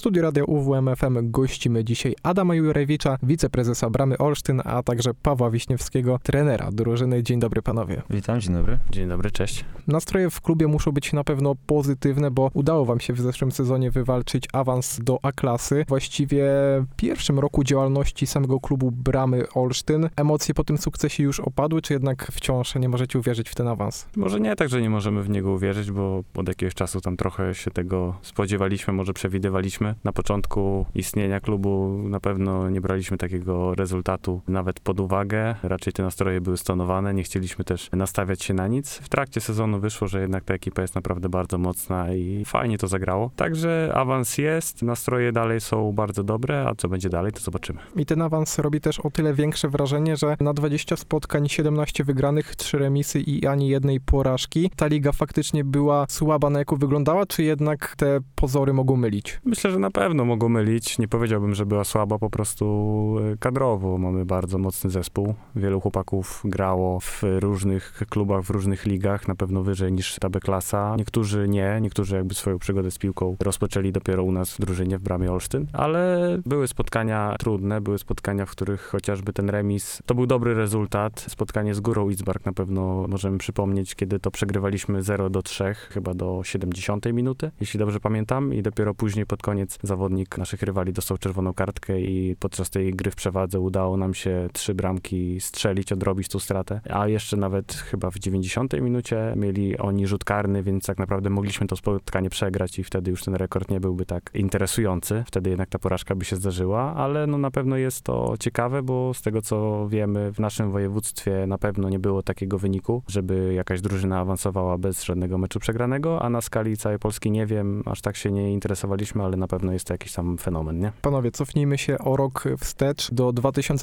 studiu Radia UWMFM gościmy dzisiaj Adama Jurewicza, wiceprezesa Bramy Olsztyn, a także Pawła Wiśniewskiego, trenera drużyny. Dzień dobry panowie. Witam, dzień dobry. Dzień dobry, cześć. Nastroje w klubie muszą być na pewno pozytywne, bo udało wam się w zeszłym sezonie wywalczyć awans do A-klasy. Właściwie w pierwszym roku działalności samego klubu Bramy Olsztyn. Emocje po tym sukcesie już opadły, czy jednak wciąż nie możecie uwierzyć w ten awans? Może nie tak, że nie możemy w niego uwierzyć, bo od jakiegoś czasu tam trochę się tego spodziewaliśmy, może przewidywaliśmy. Na początku istnienia klubu na pewno nie braliśmy takiego rezultatu nawet pod uwagę. Raczej te nastroje były stonowane, nie chcieliśmy też nastawiać się na nic. W trakcie sezonu wyszło, że jednak ta ekipa jest naprawdę bardzo mocna i fajnie to zagrało. Także awans jest, nastroje dalej są bardzo dobre, a co będzie dalej, to zobaczymy. I ten awans robi też o tyle większe wrażenie, że na 20 spotkań 17 wygranych, 3 remisy i ani jednej porażki. Ta liga faktycznie była słaba, na jaką wyglądała, czy jednak te pozory mogą mylić? Myślę, że na pewno mogą mylić. Nie powiedziałbym, że była słaba, po prostu kadrowo. Mamy bardzo mocny zespół. Wielu chłopaków grało w różnych klubach, w różnych ligach, na pewno wyżej niż ta B-klasa. Niektórzy nie, niektórzy jakby swoją przygodę z piłką rozpoczęli dopiero u nas w drużynie, w Bramie Olsztyn, ale były spotkania trudne, były spotkania, w których chociażby ten remis, to był dobry rezultat. Spotkanie z Górą Itzbark na pewno możemy przypomnieć, kiedy to przegrywaliśmy 0-3, chyba do 70 minuty, jeśli dobrze pamiętam, i dopiero później pod koniec zawodnik naszych rywali dostał czerwoną kartkę i podczas tej gry w przewadze udało nam się 3 bramki strzelić, odrobić tą stratę, a jeszcze nawet chyba w 90 minucie mieli oni rzut karny, więc tak naprawdę mogliśmy to spotkanie przegrać i wtedy już ten rekord nie byłby tak interesujący. Wtedy jednak ta porażka by się zdarzyła, ale no na pewno jest to ciekawe, bo z tego co wiemy, w naszym województwie na pewno nie było takiego wyniku, żeby jakaś drużyna awansowała bez żadnego meczu przegranego, a na skali całej Polski nie wiem, aż tak się nie interesowaliśmy, ale na pewno jest to jakiś tam fenomen, nie? Panowie, cofnijmy się o rok wstecz do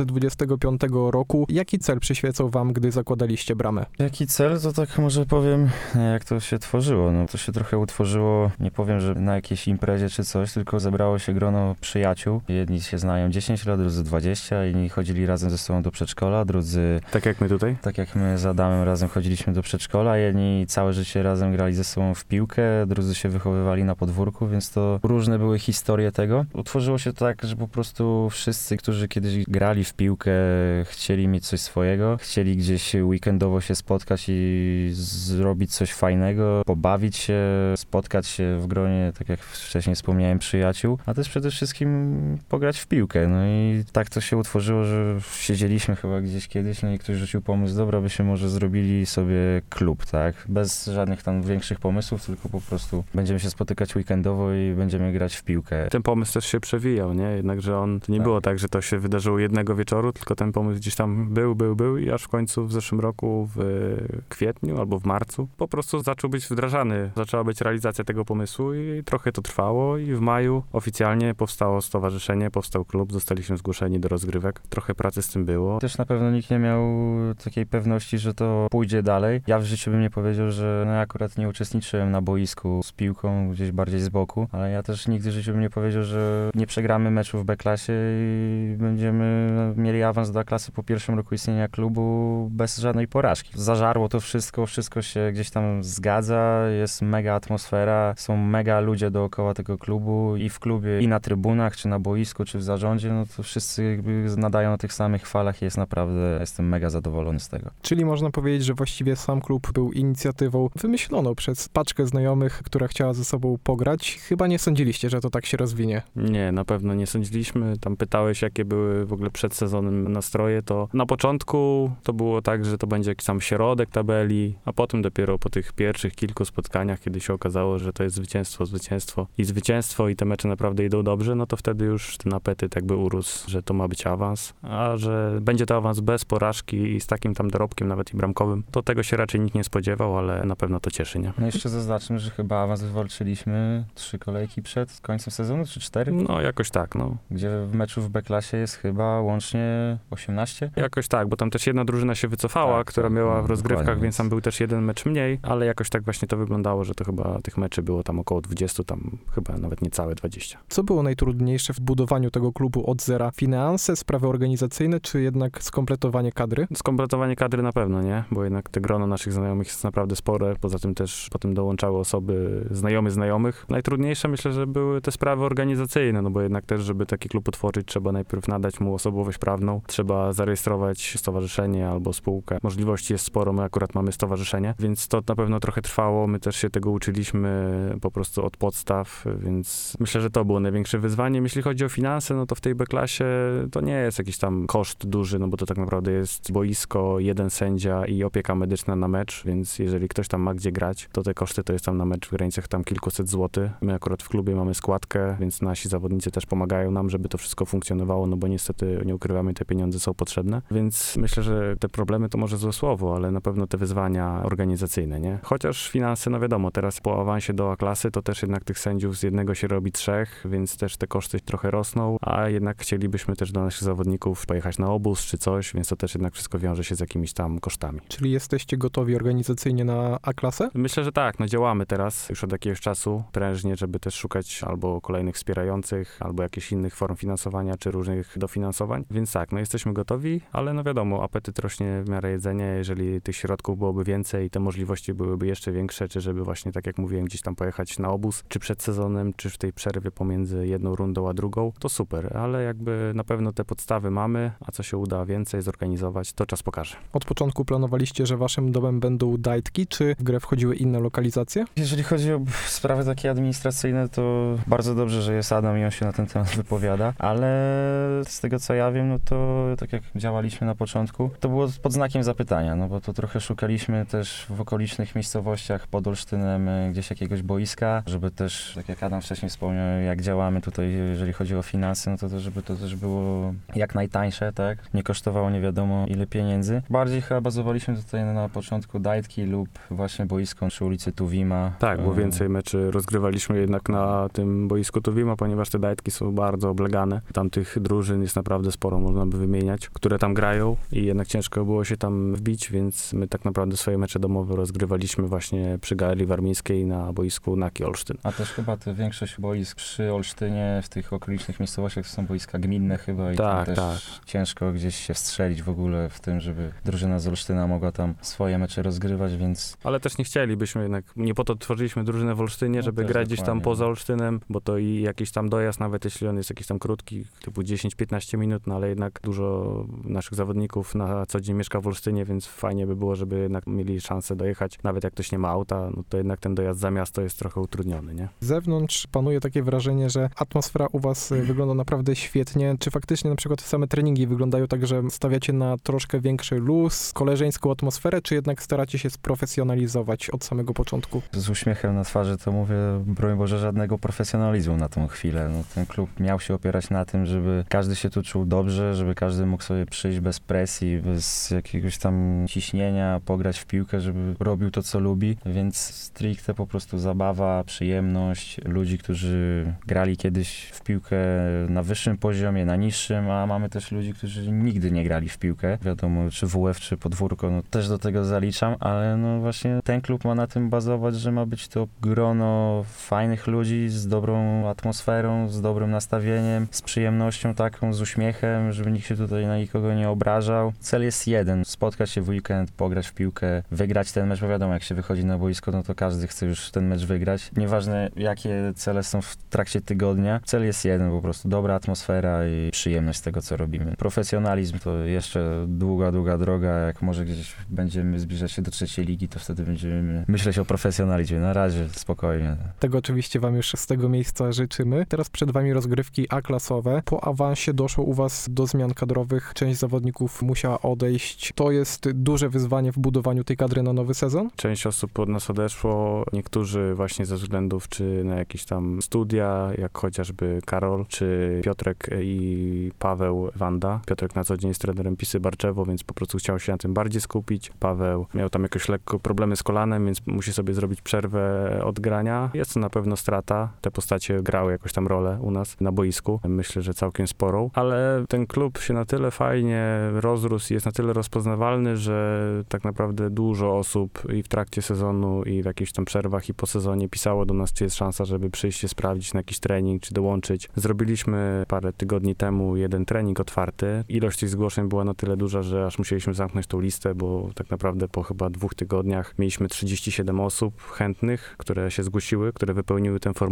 2025 roku. Jaki cel przyświecał wam, gdy zakładaliście Bramę? Jaki cel? To tak może powiem, jak to się tworzyło. No to się trochę utworzyło, nie powiem, że na jakiejś imprezie czy coś, tylko zebrało się grono przyjaciół. Jedni się znają 10 lat, drudzy 20, inni chodzili razem ze sobą do przedszkola, drudzy... Tak jak my tutaj? Tak jak my z Adamem razem chodziliśmy do przedszkola, jedni całe życie razem grali ze sobą w piłkę, drudzy się wychowywali na podwórku, więc to różne były historie tego. Utworzyło się tak, że po prostu wszyscy, którzy kiedyś grali w piłkę, chcieli mieć coś swojego, chcieli gdzieś weekendowo się spotkać i zrobić coś fajnego, pobawić się, spotkać się w gronie, tak jak wcześniej wspomniałem, przyjaciół, a też przede wszystkim pograć w piłkę. No i tak to się utworzyło, że siedzieliśmy chyba gdzieś kiedyś, no i ktoś rzucił pomysł, dobra, byśmy może zrobili sobie klub, tak? Bez żadnych tam większych pomysłów, tylko po prostu będziemy się spotykać weekendowo i będziemy grać w piłkę. Ten pomysł też się przewijał, nie? Jednakże to nie było tak, że to się wydarzyło jednego wieczoru, tylko ten pomysł gdzieś tam był i aż w końcu w zeszłym roku, w kwietniu albo w marcu, po prostu zaczął być wdrażany. Zaczęła być realizacja tego pomysłu i trochę to trwało i w maju oficjalnie powstało stowarzyszenie, powstał klub, zostaliśmy zgłoszeni do rozgrywek. Trochę pracy z tym było. Też na pewno nikt nie miał takiej pewności, że to pójdzie dalej. Ja w życiu bym nie powiedział, że ja akurat nie uczestniczyłem na boisku z piłką, gdzieś bardziej z boku, ale ja też nigdy w życiu bym nie powiedział, że nie przegramy meczu w B-klasie i będziemy mieli awans do A-klasy po pierwszym roku istnienia klubu bez żadnej porażki. Zażarło to wszystko się gdzieś tam zgadza, jest mega atmosfera, są mega ludzie dookoła tego klubu i w klubie, i na trybunach, czy na boisku, czy w zarządzie, no to wszyscy jakby nadają na tych samych falach i jest naprawdę, jestem mega zadowolony z tego. Czyli można powiedzieć, że właściwie sam klub był inicjatywą wymyśloną przez paczkę znajomych, która chciała ze sobą pograć. Chyba nie sądziliście, że to tak się rozwinie. Nie, na pewno nie sądziliśmy. Tam pytałeś, jakie były w ogóle przed sezonem nastroje, to na początku to było tak, że to będzie jakiś sam środek tabeli, a potem dopiero po tych pierwszych kilku spotkaniach, kiedy się okazało, że to jest zwycięstwo i te mecze naprawdę idą dobrze, no to wtedy już ten apetyt jakby urósł, że to ma być awans, a że będzie to awans bez porażki i z takim tam dorobkiem nawet i bramkowym, to tego się raczej nikt nie spodziewał, ale na pewno to cieszy, nie? No jeszcze zaznaczmy, że chyba awans wywalczyliśmy 3 kolejki przed końcem sezonu, czy 4? No jakoś tak, no. Gdzie w meczu w B-klasie jest chyba łącznie 18? Jakoś tak, bo tam też jedna drużyna się wycofała, Tak, która tak, miała w rozgrywkach, dokładnie, więc tam był też jeden mecz mniej, ale jakoś tak właśnie to wyglądało, że to chyba tych meczy było tam około 20, tam chyba nawet niecałe 20. Co było najtrudniejsze w budowaniu tego klubu od zera? Finanse, sprawy organizacyjne, czy jednak skompletowanie kadry? Skompletowanie kadry na pewno, nie? Bo jednak te grono naszych znajomych jest naprawdę spore, poza tym też potem dołączały osoby znajomych. Najtrudniejsze myślę, że były te te sprawy organizacyjne, no bo jednak też, żeby taki klub utworzyć, trzeba najpierw nadać mu osobowość prawną, trzeba zarejestrować stowarzyszenie albo spółkę. Możliwości jest sporo, my akurat mamy stowarzyszenie, więc to na pewno trochę trwało, my też się tego uczyliśmy po prostu od podstaw, więc myślę, że to było największe wyzwanie. Jeśli chodzi o finanse, no to w tej B-klasie to nie jest jakiś tam koszt duży, no bo to tak naprawdę jest boisko, jeden sędzia i opieka medyczna na mecz, więc jeżeli ktoś tam ma gdzie grać, to te koszty to jest tam na mecz w granicach tam kilkuset złotych. My akurat w klubie mamy składkę, więc nasi zawodnicy też pomagają nam, żeby to wszystko funkcjonowało, no bo niestety, nie ukrywamy, te pieniądze są potrzebne, więc myślę, że te problemy to może złe słowo, ale na pewno te wyzwania organizacyjne, nie? Chociaż finanse, no wiadomo, teraz po awansie do A-klasy to też jednak tych sędziów z jednego się robi 3, więc też te koszty trochę rosną, a jednak chcielibyśmy też do naszych zawodników pojechać na obóz czy coś, więc to też jednak wszystko wiąże się z jakimiś tam kosztami. Czyli jesteście gotowi organizacyjnie na A-klasę? Myślę, że tak, no działamy teraz już od jakiegoś czasu prężnie, żeby też szukać albo kolejnych wspierających, albo jakichś innych form finansowania, czy różnych dofinansowań, więc tak, no jesteśmy gotowi, ale no wiadomo, apetyt rośnie w miarę jedzenia, jeżeli tych środków byłoby więcej i te możliwości byłyby jeszcze większe, czy żeby właśnie, tak jak mówiłem, gdzieś tam pojechać na obóz, czy przed sezonem, czy w tej przerwie pomiędzy jedną rundą a drugą, to super, ale jakby na pewno te podstawy mamy, a co się uda więcej zorganizować, to czas pokaże. Od początku planowaliście, że waszym domem będą Dajtki, czy w grę wchodziły inne lokalizacje? Jeżeli chodzi o sprawy takie administracyjne, to bardzo dobrze, że jest Adam i on się na ten temat wypowiada, ale z tego co ja wiem, no to tak jak działaliśmy na początku, to było pod znakiem zapytania, no bo to trochę szukaliśmy też w okolicznych miejscowościach pod Olsztynem gdzieś jakiegoś boiska, żeby też, tak jak Adam wcześniej wspomniał, jak działamy tutaj, jeżeli chodzi o finanse, no to żeby to też było jak najtańsze, tak? Nie kosztowało nie wiadomo ile pieniędzy. Bardziej chyba bazowaliśmy tutaj na początku Dajtki lub właśnie boisko przy ulicy Tuwima. Tak, bo więcej meczy rozgrywaliśmy jednak na tym boisku Tuwima, ponieważ te Dajtki są bardzo oblegane. Tam tych drużyn jest naprawdę sporo, można by wymieniać, które tam grają i jednak ciężko było się tam wbić, więc my tak naprawdę swoje mecze domowe rozgrywaliśmy właśnie przy Galerii Warmińskiej na boisku Naki Olsztyn. A też chyba to większość boisk przy Olsztynie, w tych okolicznych miejscowościach to są boiska gminne chyba i tak, tam też ciężko gdzieś się strzelić w ogóle w tym, żeby drużyna z Olsztyna mogła tam swoje mecze rozgrywać, więc... Ale też nie chcielibyśmy jednak, nie po to tworzyliśmy drużynę w Olsztynie, No żeby też grać gdzieś tam dokładnie. poza Olsztynem, bo to i jakiś tam dojazd, nawet jeśli on jest jakiś tam krótki, typu 10-15 minut, no ale jednak dużo naszych zawodników na co dzień mieszka w Olsztynie, więc fajnie by było, żeby jednak mieli szansę dojechać. Nawet jak ktoś nie ma auta, no to jednak ten dojazd za miasto jest trochę utrudniony, nie? Z zewnątrz panuje takie wrażenie, że atmosfera u was wygląda naprawdę świetnie. Czy faktycznie na przykład same treningi wyglądają tak, że stawiacie na troszkę większy luz, koleżeńską atmosferę, czy jednak staracie się sprofesjonalizować od samego początku? Z uśmiechem na twarzy to mówię, broń Boże, żadnego profesjonalizmu na tą chwilę. No, ten klub miał się opierać na tym, żeby każdy się tu czuł dobrze, żeby każdy mógł sobie przyjść bez presji, bez jakiegoś tam ciśnienia, pograć w piłkę, żeby robił to, co lubi, więc stricte po prostu zabawa, przyjemność ludzi, którzy grali kiedyś w piłkę na wyższym poziomie, na niższym, a mamy też ludzi, którzy nigdy nie grali w piłkę. Wiadomo, czy WF, czy podwórko, no też do tego zaliczam, ale no właśnie ten klub ma na tym bazować, że ma być to grono fajnych ludzi z dobrą atmosferą, z dobrym nastawieniem, z przyjemnością taką, z uśmiechem, żeby nikt się tutaj na nikogo nie obrażał. Cel jest jeden, spotkać się w weekend, pograć w piłkę, wygrać ten mecz, bo wiadomo, jak się wychodzi na boisko, no to każdy chce już ten mecz wygrać. Nieważne, jakie cele są w trakcie tygodnia, cel jest jeden, po prostu dobra atmosfera i przyjemność z tego, co robimy. Profesjonalizm to jeszcze długa, długa droga, jak może gdzieś będziemy zbliżać się do 3. ligi, to wtedy będziemy myśleć o profesjonalizmie. Na razie spokojnie. Tego oczywiście wam już z tego miejsca życzymy. Teraz przed wami rozgrywki A-klasowe. Po awansie doszło u was do zmian kadrowych. Część zawodników musiała odejść. To jest duże wyzwanie w budowaniu tej kadry na nowy sezon? Część osób od nas odeszło, niektórzy właśnie ze względów czy na jakieś tam studia, jak chociażby Karol, czy Piotrek i Paweł Wanda. Piotrek na co dzień jest trenerem Pisy Barczewo, więc po prostu chciał się na tym bardziej skupić. Paweł miał tam jakoś lekko problemy z kolanem, więc musi sobie zrobić przerwę od grania. Jest to na pewno strata. Te postacie grały jakoś tam rolę u nas na boisku. Myślę, że całkiem sporą, ale ten klub się na tyle fajnie rozrósł i jest na tyle rozpoznawalny, że tak naprawdę dużo osób i w trakcie sezonu i w jakichś tam przerwach i po sezonie pisało do nas, czy jest szansa, żeby przyjść się sprawdzić na jakiś trening, czy dołączyć. Zrobiliśmy parę tygodni temu jeden trening otwarty. Ilość tych zgłoszeń była na tyle duża, że aż musieliśmy zamknąć tą listę, bo tak naprawdę po chyba 2 tygodniach mieliśmy 37 osób chętnych, które się zgłosiły, które wypełniły ten formularz,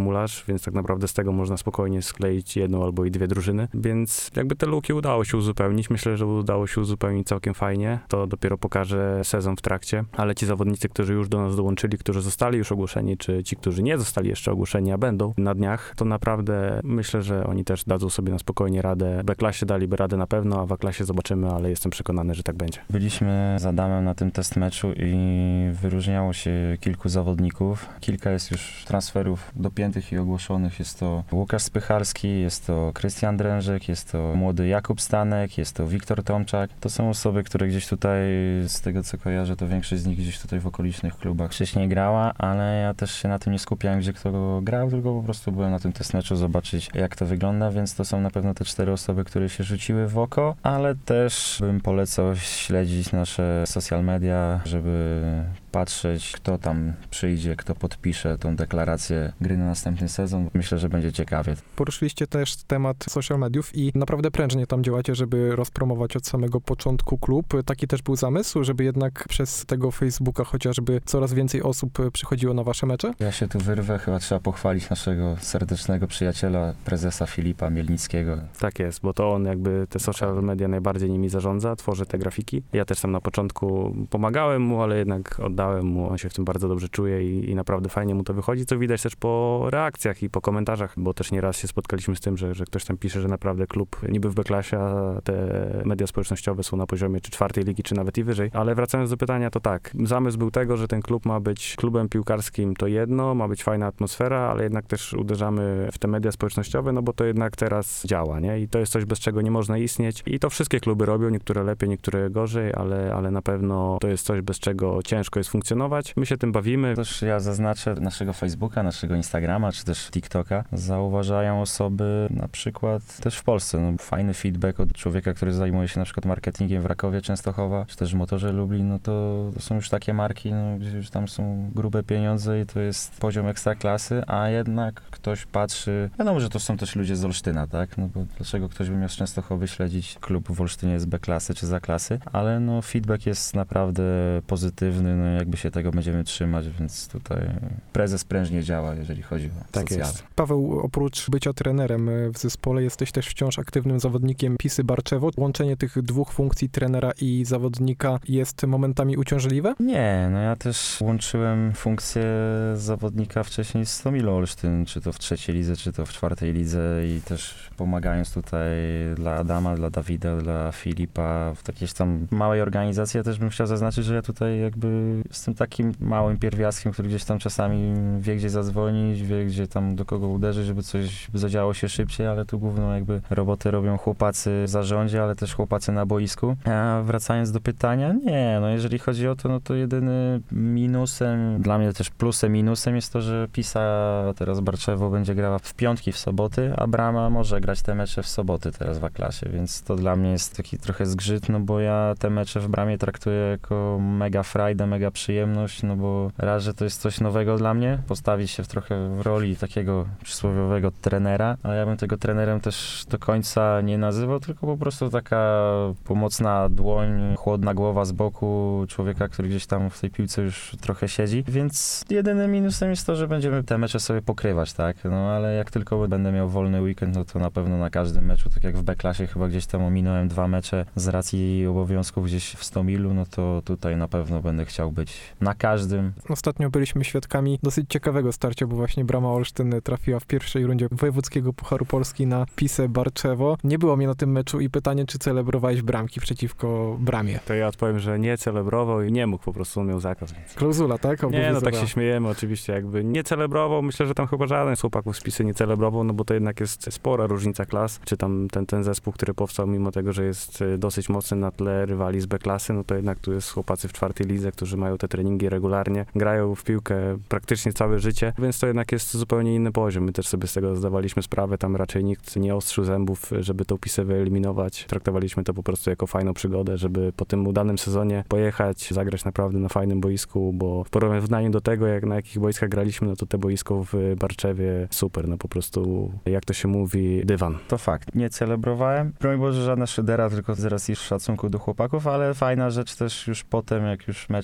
więc tak naprawdę z tego można spokojnie skleić jedną albo i dwie drużyny, więc jakby te luki udało się uzupełnić. Myślę, że udało się uzupełnić całkiem fajnie. To dopiero pokaże sezon w trakcie, ale ci zawodnicy, którzy już do nas dołączyli, którzy zostali już ogłoszeni, czy ci, którzy nie zostali jeszcze ogłoszeni, a będą na dniach, to naprawdę myślę, że oni też dadzą sobie na spokojnie radę. W B-klasie daliby radę na pewno, a w A-klasie zobaczymy, ale jestem przekonany, że tak będzie. Byliśmy z Adamem na tym test meczu i wyróżniało się kilku zawodników. Kilka jest już transferów dopiętych i ogłoszonych. Jest to Łukasz Spychalski, jest to Krystian Drężyk, jest to młody Jakub Stanek, jest to Wiktor Tomczak. To są osoby, które gdzieś tutaj, z tego co kojarzę, to większość z nich gdzieś tutaj w okolicznych klubach wcześniej grała, ale ja też się na tym nie skupiałem, gdzie kto grał, tylko po prostu byłem na tym test meczu zobaczyć, jak to wygląda, więc to są na pewno te 4 osoby, które się rzuciły w oko, ale też bym polecał śledzić nasze social media, żeby patrzeć, kto tam przyjdzie, kto podpisze tą deklarację gry na następny sezon. Myślę, że będzie ciekawie. Poruszyliście też temat social mediów i naprawdę prężnie tam działacie, żeby rozpromować od samego początku klub. Taki też był zamysł, żeby jednak przez tego Facebooka chociażby coraz więcej osób przychodziło na wasze mecze? Ja się tu wyrwę, chyba trzeba pochwalić naszego serdecznego przyjaciela, prezesa Filipa Mielnickiego. Tak jest, bo to on jakby te social media najbardziej nimi zarządza, tworzy te grafiki. Ja też tam na początku pomagałem mu, ale jednak oddałem mu, on się w tym bardzo dobrze czuje i naprawdę fajnie mu to wychodzi, co widać też po reakcjach i po komentarzach, bo też nieraz się spotkaliśmy z tym, że ktoś tam pisze, że naprawdę klub niby w B-klasie, a te media społecznościowe są na poziomie czy 4. ligi, czy nawet i wyżej. Ale wracając do pytania, to tak, zamysł był tego, że ten klub ma być klubem piłkarskim, to jedno, ma być fajna atmosfera, ale jednak też uderzamy w te media społecznościowe, no bo to jednak teraz działa, nie? I to jest coś, bez czego nie można istnieć. I to wszystkie kluby robią, niektóre lepiej, niektóre gorzej, ale na pewno to jest coś, bez czego ciężko jest funkcjonować. My się tym bawimy. Też ja zaznaczę naszego Facebooka, naszego Instagrama, czy też TikToka. Zauważają osoby na przykład też w Polsce. No, fajny feedback od człowieka, który zajmuje się na przykład marketingiem w Rakowie Częstochowa, czy też w Motorze Lublin. No to są już takie marki, no, gdzie już tam są grube pieniądze i to jest poziom ekstraklasy, a jednak ktoś patrzy, wiadomo, że to są też ludzie z Olsztyna, tak? No bo dlaczego ktoś by miał z Częstochowy śledzić klub w Olsztynie z B-klasy czy za klasy, ale no feedback jest naprawdę pozytywny, no jakby się tego będziemy trzymać, więc tutaj prezes prężnie działa, jeżeli chodzi o tak socjale. jest. Paweł, oprócz bycia trenerem w zespole, jesteś też wciąż aktywnym zawodnikiem Pisy Barczewo. Łączenie tych dwóch funkcji, trenera i zawodnika, jest momentami uciążliwe? Nie, no ja też łączyłem funkcję zawodnika wcześniej z Stomilą Olsztyn, czy to w 3. lidze, czy to w 4. lidze i też pomagając tutaj dla Adama, dla Dawida, dla Filipa w jakiejś tam małej organizacji. Ja też bym chciał zaznaczyć, że ja tutaj jakby jestem takim małym pierwiastkiem, który gdzieś tam czasami wie, gdzie zadzwonić, wie, gdzie tam do kogo uderzyć, żeby coś zadziało się szybciej, ale tu główną jakby robotę robią chłopacy w zarządzie, ale też chłopacy na boisku. A wracając do pytania, nie, no jeżeli chodzi o to, no to jedyny minusem, dla mnie też plusem, minusem jest to, że Pisa teraz Barczewo będzie grała w piątki, w soboty, a Brama może grać te mecze w soboty teraz w A-klasie, więc to dla mnie jest taki trochę zgrzyt, no bo ja te mecze w Bramie traktuję jako mega frajdę, mega przyjemność, no bo raz, że to jest coś nowego dla mnie, postawić się trochę w roli takiego przysłowiowego trenera, ale ja bym tego trenerem też do końca nie nazywał, tylko po prostu taka pomocna dłoń, chłodna głowa z boku człowieka, który gdzieś tam w tej piłce już trochę siedzi, więc jedynym minusem jest to, że będziemy te mecze sobie pokrywać, tak, no ale jak tylko będę miał wolny weekend, no to na pewno na każdym meczu, tak jak w B-klasie chyba gdzieś tam ominąłem 2 mecze z racji obowiązków gdzieś w Stomilu, no to tutaj na pewno będę chciał być na każdym. Ostatnio byliśmy świadkami dosyć ciekawego starcia, bo właśnie Brama Olsztyn trafiła w pierwszej rundzie wojewódzkiego Pucharu Polski na Pisę Barczewo. Nie było mnie na tym meczu i pytanie, czy celebrowałeś bramki przeciwko Bramie? To ja odpowiem, że nie celebrował i nie mógł, po prostu on miał zakaz. Więc... Klauzula, tak? Nie, no tak się śmiejemy oczywiście, jakby nie celebrował, myślę, że tam chyba żaden z chłopaków z Pisy nie celebrował, no bo to jednak jest spora różnica klas, czy tam ten zespół, który powstał, mimo tego, że jest dosyć mocny na tle rywali z B-klasy, no to jednak tu jest chłopacy w 4. lidze, którzy mają te treningi regularnie, grają w piłkę praktycznie całe życie, więc to jednak jest zupełnie inny poziom. My też sobie z tego zdawaliśmy sprawę, tam raczej nikt nie ostrzył zębów, żeby tą Pisę wyeliminować. Traktowaliśmy to po prostu jako fajną przygodę, żeby po tym udanym sezonie pojechać, zagrać naprawdę na fajnym boisku, bo w porównaniu do tego, jak na jakich boiskach graliśmy, no to te boisko w Barczewie super, no po prostu, jak to się mówi, dywan. To fakt. Nie celebrowałem. Broń Boże, żadna szydera, tylko zaraz i w szacunku do chłopaków, ale fajna rzecz też już potem, jak już mecz trochę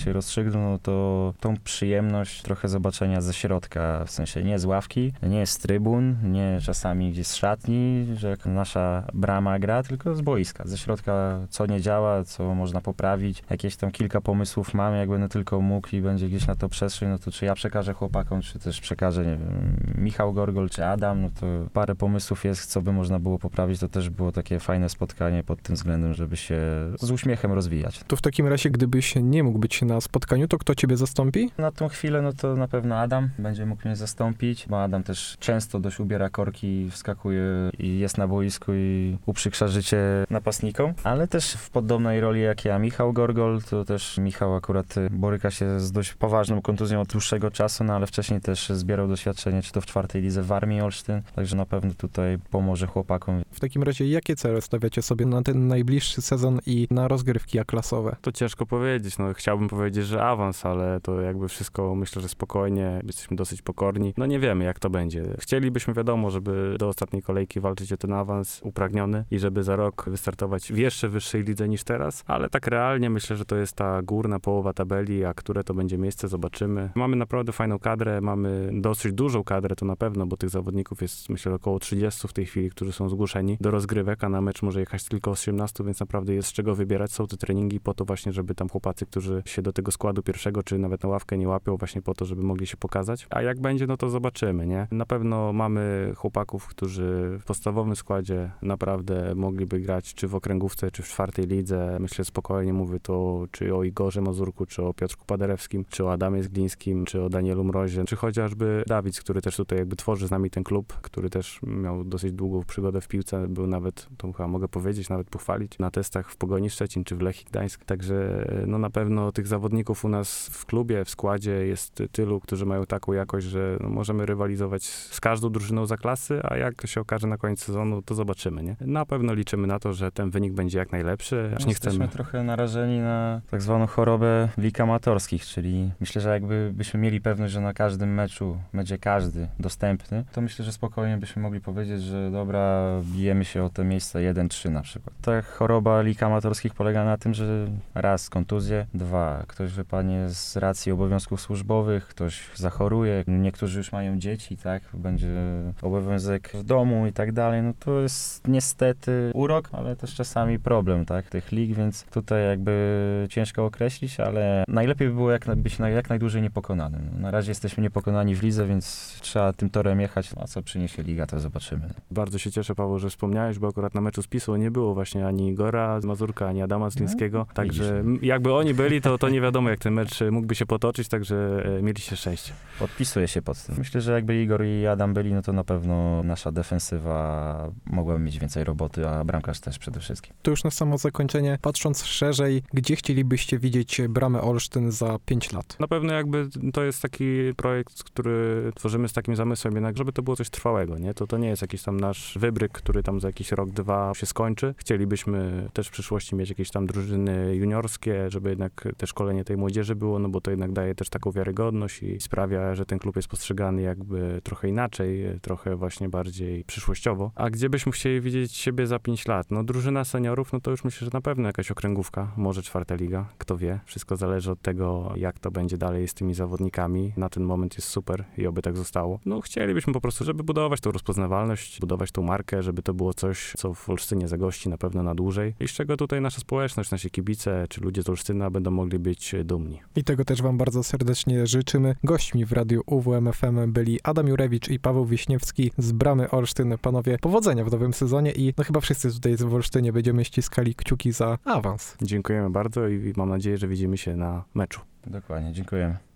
się rozstrzygnął, no to tą przyjemność trochę zobaczenia ze środka, w sensie nie z ławki, nie z trybun, nie czasami gdzieś z szatni, że jak nasza brama gra, tylko z boiska, ze środka, co nie działa, co można poprawić. Jakieś tam kilka pomysłów mamy, jak będę tylko mógł i będzie gdzieś na to przestrzeń, no to czy ja przekażę chłopakom, czy też przekaże, nie wiem, Michał Gorgol, czy Adam, no to parę pomysłów jest, co by można było poprawić. To też było takie fajne spotkanie pod tym względem, żeby się z uśmiechem rozwijać. To w takim razie, gdybyś nie mógł być na spotkaniu, to kto ciebie zastąpi? Na tą chwilę, no to na pewno Adam będzie mógł mnie zastąpić, bo Adam też często dość ubiera korki, wskakuje i jest na boisku i uprzykrza życie napastnikom, ale też w podobnej roli jak ja, Michał Gorgol, to też Michał akurat boryka się z dość poważną kontuzją od dłuższego czasu, no ale wcześniej też zbierał doświadczenie, czy to w 4. lidze w Armii Olsztyn, także na pewno tutaj pomoże chłopakom. W takim razie, jakie cele stawiacie sobie na ten najbliższy sezon i na rozgrywki A-klasowe? To ciężko powiedzieć, no chciałbym powiedzieć, że awans, ale to jakby wszystko myślę, że spokojnie, jesteśmy dosyć pokorni. No nie wiemy, jak to będzie. Chcielibyśmy, wiadomo, żeby do ostatniej kolejki walczyć o ten awans upragniony i żeby za rok wystartować w jeszcze wyższej lidze niż teraz, ale tak realnie myślę, że to jest ta górna połowa tabeli, a które to będzie miejsce, zobaczymy. Mamy naprawdę fajną kadrę, mamy dosyć dużą kadrę, to na pewno, bo tych zawodników jest myślę około 30 w tej chwili, którzy są zgłoszeni do rozgrywek, a na mecz może jechać tylko 18, więc naprawdę jest z czego wybierać. Są te treningi po to właśnie, żeby tam chłopacy, którzy się do tego składu pierwszego, czy nawet na ławkę nie łapią, właśnie po to, żeby mogli się pokazać. A jak będzie, no to zobaczymy, nie? Na pewno mamy chłopaków, którzy w podstawowym składzie naprawdę mogliby grać, czy w okręgówce, czy w 4. lidze. Myślę spokojnie, mówię to czy o Igorze Mazurku, czy o Piotrku Paderewskim, czy o Adamie Zglińskim, czy o Danielu Mrozie, czy chociażby Dawid, który też tutaj jakby tworzy z nami ten klub, który też miał dosyć długą przygodę w piłce, był nawet, to chyba mogę powiedzieć, nawet pochwalić, na testach w Pogoni Szczecin, czy w Lechii Gdańsk. Także no na pewno tych zawodników u nas w klubie, w składzie jest tylu, którzy mają taką jakość, że no, możemy rywalizować z każdą drużyną za klasy, a jak to się okaże na koniec sezonu, to zobaczymy, nie? Na pewno liczymy na to, że ten wynik będzie jak najlepszy. No, jesteśmy trochę narażeni na tak zwaną chorobę lig amatorskich, czyli myślę, że byśmy mieli pewność, że na każdym meczu będzie każdy dostępny, to myślę, że spokojnie byśmy mogli powiedzieć, że dobra, bijemy się o te miejsca 1-3 na przykład. Ta choroba lig amatorskich polega na tym, że raz kontuzje, dwa ktoś wypadnie z racji obowiązków służbowych, ktoś zachoruje, niektórzy już mają dzieci, tak, będzie obowiązek w domu i tak dalej, no to jest niestety urok, ale też czasami problem, tak, tych lig, więc tutaj jakby ciężko określić, ale najlepiej by było być jak najdłużej niepokonanym. No, na razie jesteśmy niepokonani w lidze, więc trzeba tym torem jechać, a co przyniesie liga, to zobaczymy. Bardzo się cieszę, Paweł, że wspomniałeś, bo akurat na meczu z Pisą nie było właśnie ani Igora z Mazurka, ani Adama Zglińskiego, także jakby oni byli, to nie wiadomo, jak ten mecz mógłby się potoczyć, także mieliście szczęście. Podpisuję się pod tym. Myślę, że jakby Igor i Adam byli, no to na pewno nasza defensywa mogłaby mieć więcej roboty, a bramkarz też przede wszystkim. To już na samo zakończenie, patrząc szerzej, gdzie chcielibyście widzieć Bramę Olsztyn za 5 lat? Na pewno jakby to jest taki projekt, który tworzymy z takim zamysłem jednak, żeby to było coś trwałego, nie? To nie jest jakiś tam nasz wybryk, który tam za jakiś rok, dwa się skończy. Chcielibyśmy też w przyszłości mieć jakieś tam drużyny juniorskie, żeby jednak te szkolenie tej młodzieży było, no bo to jednak daje też taką wiarygodność i sprawia, że ten klub jest postrzegany jakby trochę inaczej, trochę właśnie bardziej przyszłościowo. A gdzie byśmy chcieli widzieć siebie za 5 lat? No drużyna seniorów, no to już myślę, że na pewno jakaś okręgówka, może 4. liga, kto wie. Wszystko zależy od tego, jak to będzie dalej z tymi zawodnikami. Na ten moment jest super i oby tak zostało. No chcielibyśmy po prostu, żeby budować tą rozpoznawalność, budować tą markę, żeby to było coś, co w Olsztynie zagości na pewno na dłużej i z czego tutaj nasza społeczność, nasi kibice, czy ludzie z Olsztyna będą mogli być dumni. I tego też wam bardzo serdecznie życzymy. Gośćmi w radiu UWM FM byli Adam Jurewicz i Paweł Wiśniewski z Bramy Olsztyn. Panowie, powodzenia w nowym sezonie i no chyba wszyscy tutaj w Olsztynie będziemy ściskali kciuki za awans. Dziękujemy bardzo i mam nadzieję, że widzimy się na meczu. Dokładnie, dziękujemy.